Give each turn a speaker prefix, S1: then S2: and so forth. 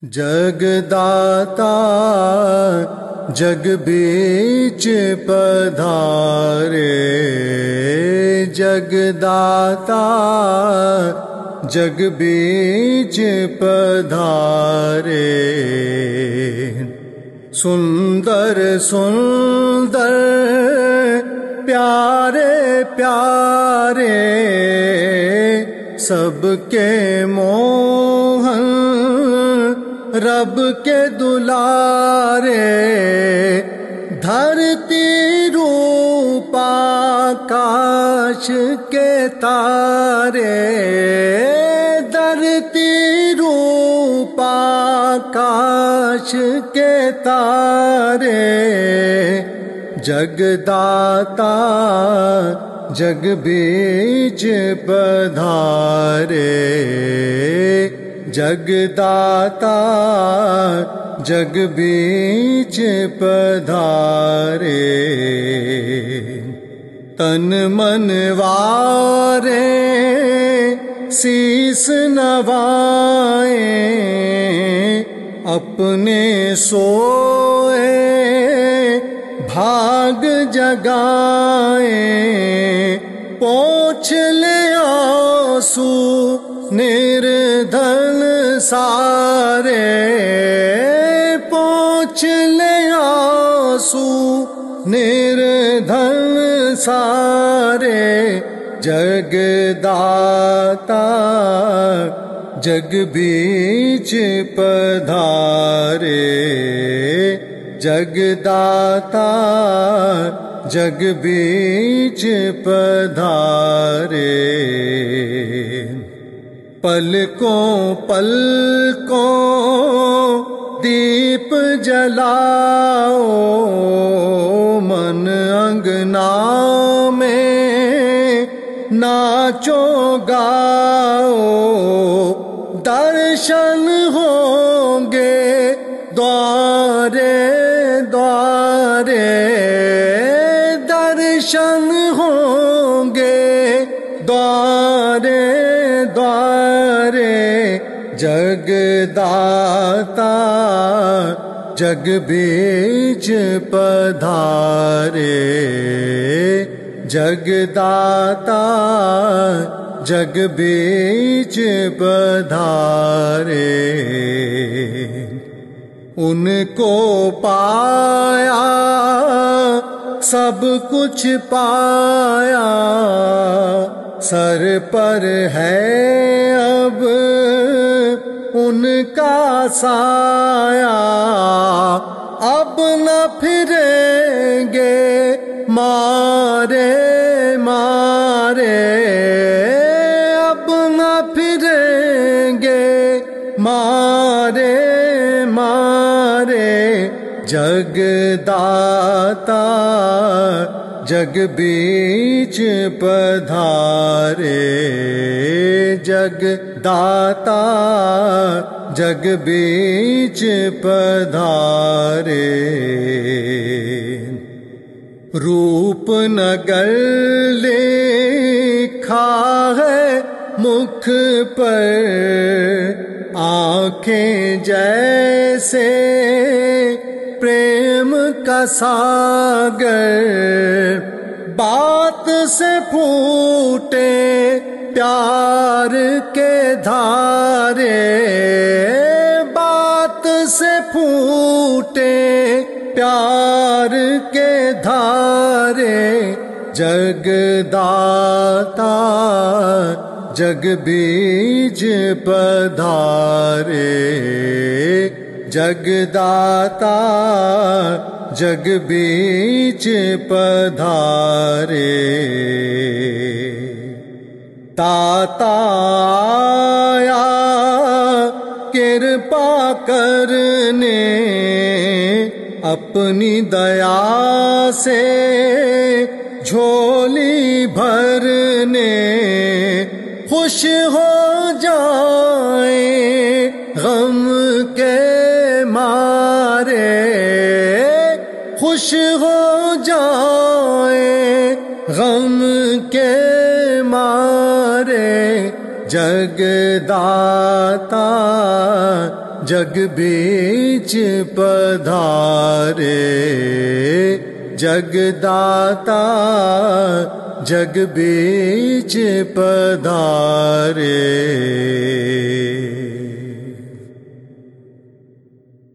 S1: जगदाता जग बीच पधारे, जगदाता जग बीच पधारे। सुंदर सुंदर प्यारे प्यारे सबके मोहन रब के दुलारे। धरती रूप आकाश के तारे, धरती रूप आकाश के तारे। जगदाता जग बीच पधारे, जगदाता जग बीच पधारे। तन मन वारे शीस नवाए, अपने सोए भाग जगाए। पोंछ ले आंसू निर्धन सारे, पोंछ ले आंसू निर्धन सारे। जगदाता जग बीच पधारे, जगदाता जग बीच पधारे। पलकों पलकों दीप जलाओ, मन अंगना में नाचो गाओ। दर्शन होंगे द्वारे द्वारे, दर्शन होंगे द्वारे द्वारे। जगदाता जग बीच पधारे, जगदाता जग बीच पधारे। उनको पाया सब कुछ पाया, सर पर है अब उनका साया। अब न फिरेंगे मारे मारे, अब न फिरेंगे मारे मारे। जगदाता जग बीच पधारे, जगदाता जग बीच पधारे। रूप नगर लिखा है मुख पर, आँखें जैसे प्रेम का सागर। बात से फूटे प्यार के धारे, बात से फूटे प्यार के धारे। जगदाता जग बीच पधारे, जगदाता जग बीच पधारे। ताता आया कृपा करने, अपनी दया से झोली भरने। खुश हो जाए गम के मारे, खुश हो जाए गम के मारे। जगदाता जग बीच पधारे, जगदाता जग बीच पधारे।